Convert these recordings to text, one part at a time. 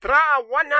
Tra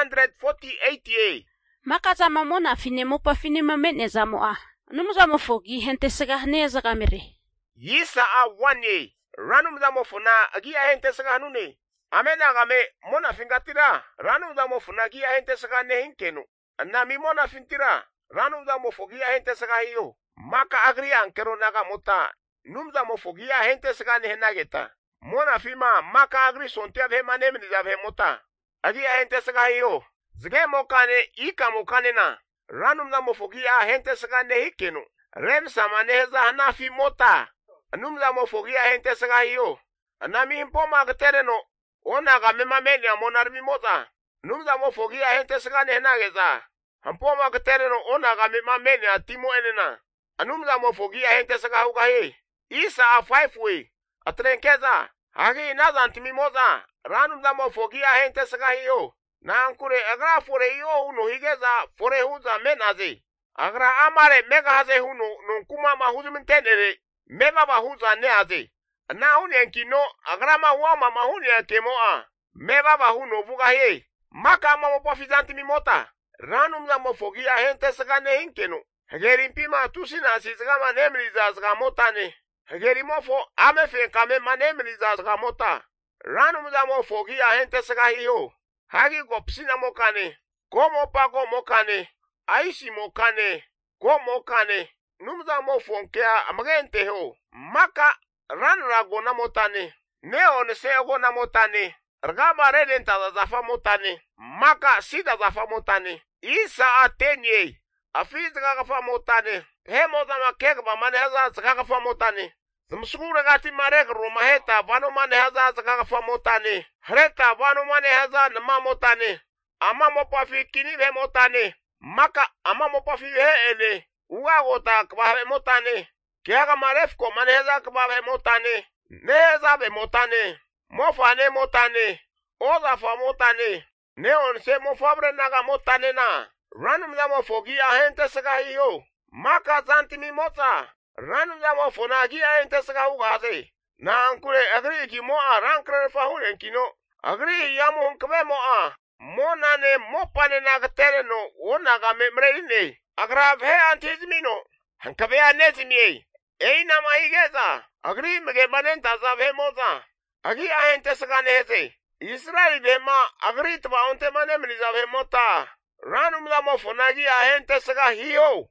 148 Maka zama mona fine mopa fine mamene zamo a. Numu zamo fogi hente sega neza kamere. Yisa a 1 ranum zamo funa agia hente sega nune. Amena game mona fingatira ranum zamo funa agia hente sega ne hinkenu. Nami mona fintira ranum zamo fogia hente sega hiyo. Maka agri ankero naga mota. Num zamo fogia hente sega ne henageta. Mona fima maka agri sontia ve manem ni zave mota. Agia hente sega hiyo. Zge mokane ika mokane na. Ranum zamo fogia hente sega ne hikenu. Rem samaneza hanafi mota. Num zamo fogia hente sega hiyo. Nami impoma gatereno. Ona gamema meni amonarmi mota. Num zamo fogia hente sega ne henageza. Hampoma gatereno ona gamema meni atimo enena. Anum zamo fogia hente sega huga he. Isa a 5 way. Atrenkeza. Hagi naza antimi moza. Ranum zamo fogia hente sega hiyo. Na ankure agra fore hiyo uno higeza fore huza menaze. Agra amare mega haze huno nunkuma mahuzu mintenere. Mega bahuza ne haze. Na huni enkino agra mawama mahuni enkemoa. Mega bahuno vuga he. Maka mamo pofizanti mimota. Ranum zamo fogia hente sega ne hinkeno. Hegeri mpima tusina sisga manemliza sga motane. Hegeri mofo amefe kame manemliza sga mota. Ranum zamo fogia hente sega hiyo. Hagi gopsina mokane. Komo pago mokane. Aishi mokane. Ko mokane. Numza mofonkea amagente ho. Maka ranra gona motane. Neo nese gona motane. Rgama redenta zafa motane. Maka sida zafa motane. Isa atenye. Afiz gafa motane. He mozama kek ba manehza zagafa motane. Zmsukura gati marek rumaheta vano manehza zagafa motane. Hreta vano manehza nama motane. Ama mopafi kini ve motane. Maka ama mopafi he ene. Uga gota kbahe motane. Kiaga maref ko manehza kbahe motane. Nehza ve motane. Mofane motane. Oza fa motane. Neon se mofabre naga motane na. Ranum zamo fogia hente sega hiyo. Maka zantimi mota. Ranum zamo fonagia hente sega ugaze. Na ankure agri ki moa rankre fahuren kino. Agri yamu hunkwe moa. Mona ne mopane naga tereno. Onaga memreine. Agrave antizmino. Hankwe anezimie. Eina maigeza. Agri mege manenta zave moza. Agi hente sega neheze. Israeli dema agri tba onte manemri zave mota. Ranum zamo fonagi hente sega hiyo.